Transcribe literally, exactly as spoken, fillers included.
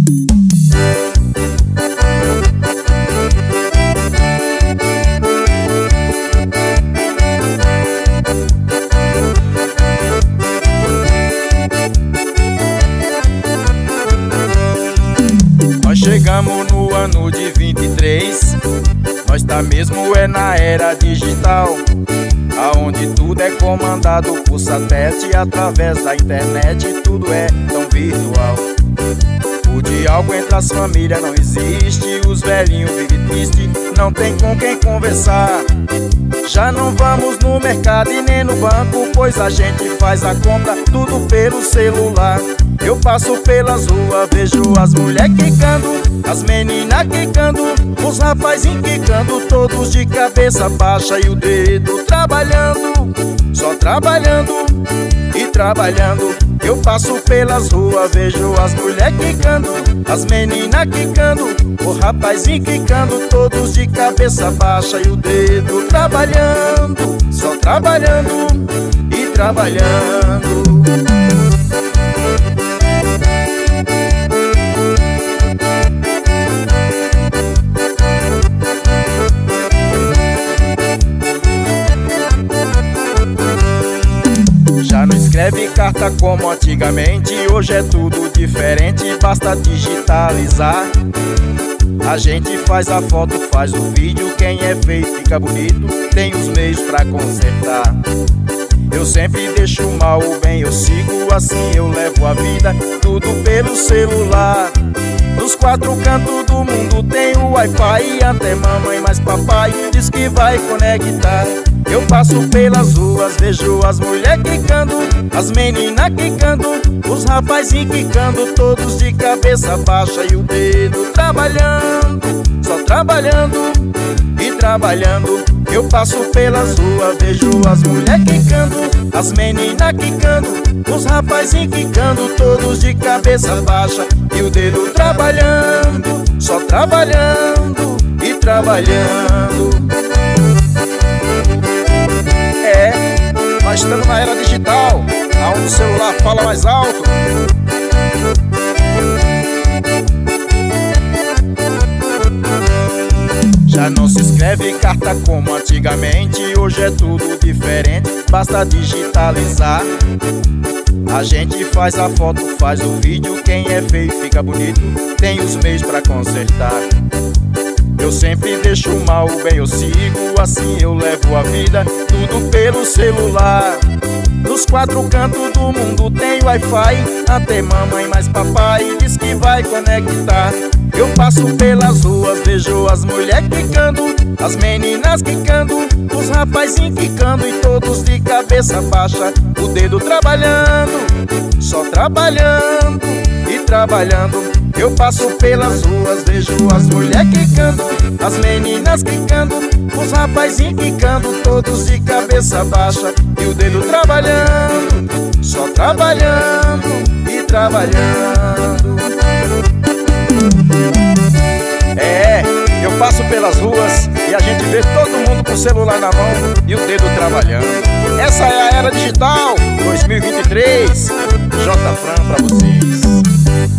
Nós chegamos no ano de vinte e três, nós tá mesmo é na era digital, aonde tudo é comandado por satélite, através da internet tudo é tão virtual. O diálogo entre as famílias não existe, os velhinhos vivem triste, não tem com quem conversar. Já não vamos no mercado e nem no banco, pois a gente faz a compra tudo pelo celular. Eu passo pelas ruas, vejo as mulheres quicando, as meninas quicando, os rapazinhos quicando, todos de cabeça baixa e o dedo trabalhando, só trabalhando e trabalhando. Eu passo pelas ruas, vejo as mulheres quicando, as meninas quicando, o rapazinho quicando, todos de cabeça baixa e o dedo trabalhando, só trabalhando e trabalhando. Já não escreve carta como antigamente, hoje é tudo diferente, basta digitalizar. A gente faz a foto, faz o vídeo, quem é feio fica bonito, tem os meios pra consertar. Eu sempre deixo o mal, o bem eu sigo, assim eu levo a vida, tudo pelo celular. Nos quatro cantos do mundo tem o Wi-Fi, até mamãe mais papai diz que vai conectar. Eu passo pelas ruas, vejo as mulheres quicando, as meninas quicando, os rapazinhos quicando, todos de cabeça baixa e o dedo trabalhando, só trabalhando e trabalhando. Eu passo pelas ruas, vejo as mulheres quicando, as meninas quicando, os rapazinhos quicando, todos de cabeça baixa e o dedo trabalhando, só trabalhando e trabalhando. É, nós estamos na era digital, aonde o celular fala mais alto. Já não se escreve carta como antigamente, hoje é tudo diferente, basta digitalizar. A gente faz a foto, faz o vídeo, quem é feio fica bonito, tem os meios pra consertar. Eu sempre deixo o mal, o bem eu sigo, assim eu levo a vida, tudo pelo celular. Nos quatro cantos do mundo tem Wi-Fi, até mamãe mais papai diz que vai conectar. Eu passo pelas ruas, vejo as mulheres quicando, as meninas quicando, os rapazinhos quicando, e todos de cabeça baixa, o dedo trabalhando, só trabalhando e trabalhando. Eu passo pelas ruas, vejo as mulheres quicando, as meninas quicando, os rapazinhos quicando, todos de cabeça baixa e o dedo trabalhando, só trabalhando e trabalhando. É, eu passo pelas ruas e a gente vê todo mundo com o celular na mão e o dedo trabalhando. Essa é a era digital dois mil e vinte e três, J Fran pra vocês.